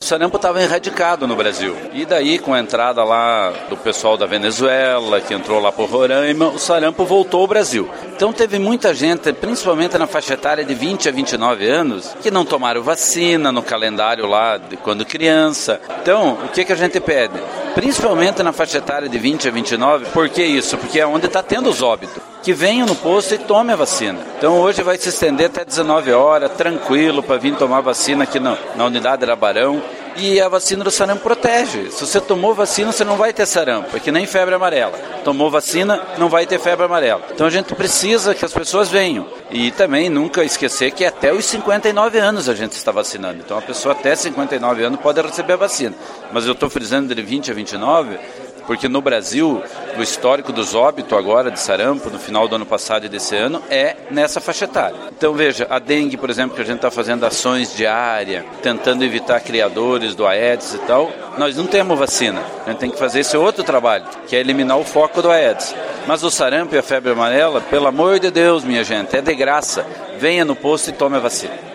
sarampo estava erradicado no Brasil. E daí, com a entrada lá do pessoal da Venezuela, que entrou lá por Roraima, o sarampo voltou ao Brasil. Então teve muita gente, principalmente na faixa etária de 20 a 29 anos, que não tomaram vacina no calendário lá de quando criança. Então, o que a gente pede? Principalmente na faixa etária de 20 a 29, por que isso? Porque é onde está tendo os óbitos. Que venham no posto e tomem a vacina. Então hoje vai se estender até 19 horas, tranquilo, para vir tomar vacina aqui na unidade da Barão. E a vacina do sarampo protege. Se você tomou vacina, você não vai ter sarampo. É que nem febre amarela. Tomou vacina, não vai ter febre amarela. Então a gente precisa que as pessoas venham. E também nunca esquecer que até os 59 anos a gente está vacinando. Então a pessoa até 59 anos pode receber a vacina. Mas eu estou frisando de 20 a 29... porque no Brasil, o histórico dos óbitos agora de sarampo, no final do ano passado e desse ano, é nessa faixa etária. Então veja, a dengue, por exemplo, que a gente está fazendo ações diárias, tentando evitar criadores do Aedes e tal, nós não temos vacina. A gente tem que fazer esse outro trabalho, que é eliminar o foco do Aedes. Mas o sarampo e a febre amarela, pelo amor de Deus, minha gente, é de graça. Venha no posto e tome a vacina.